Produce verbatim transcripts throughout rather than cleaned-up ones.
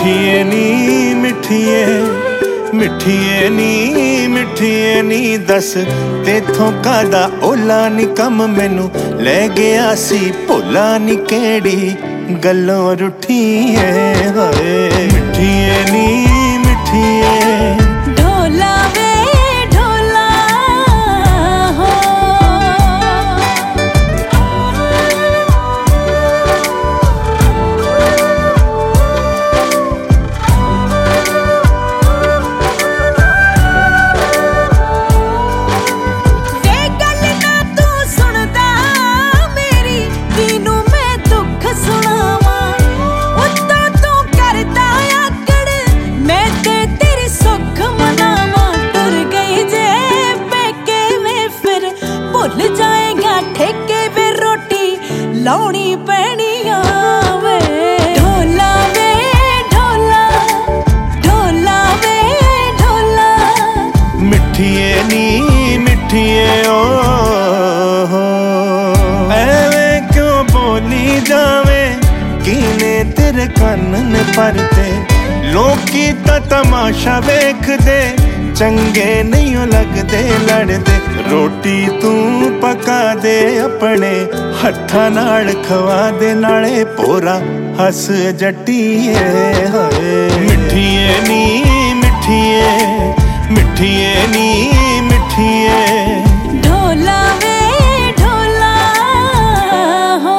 मिठिए नी मिठिए मिठिए नी मिठिए नी दस तेथों कादा ओला नी कम मैनू लै गया सी भोला नी केड़ी गल्लों रुठी है हाय मिठिए नी मिठिए ढोला वे ढोला हो वे गल ना तू सुनदा मेरी तीनू मैं दुख सुनावा उत्ता तू करदा आकड़ मैं ते तेरी सुख मनावा तुर गई जे पेके वे फिर भुल जाएगा ठेके वे रोटी लाउनी पैनी आवे ढोला वे ढोला ढोला वे ढोला मिठिए नी मिठिए ओ हो एवें क्यों बोली जावे कीने तेरे कन्न ने परते लोकी ता तमाशा वेखदे चंगे नहीं लगदे लड़दे रोटी तू पका दे अपने हत्थां नाल खवा दे नाले पोरा हस जट्टीए हाय मिठिए नी मिठिए मिठिए नी मिठिए ढोला वे ढोला हो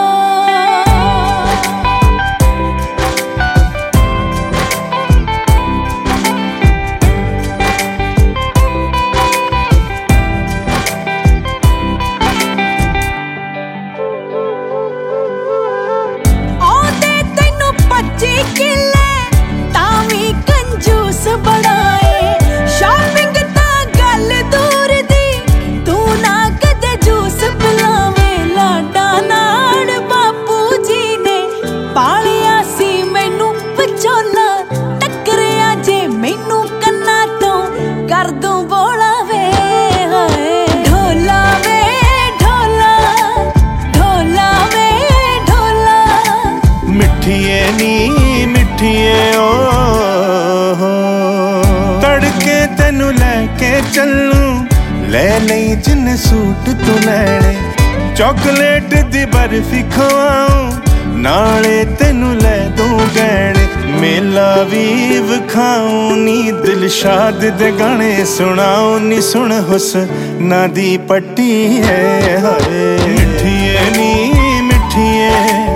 आउंदे तैनू पच्ची किले तावी कंजूस बनाए शॉपिंग ता गल दूर दी तू ना कदे जूस पिलावे लाडा नाल बापू जी ने पालिया सी मैनू विचोला टकरिया जे मैनू कन्ना तो कर दूं बोला वे हाय ढोला वे ढोला ढोला वे ढोला मिठिए नी मिठिए ओ हो तड़के तेनू लैके चलूं ले लई जिन सूट तू लैणे चॉकलेट दी बर्फी खवाऊं नाले तेनू लै दूं गहणे मेला भी विखाऊं नी दिलशाद दे गाने सुनाऊं नी सुन हुस्ना दी पट्टी है हाय मिठिए नी मिठिए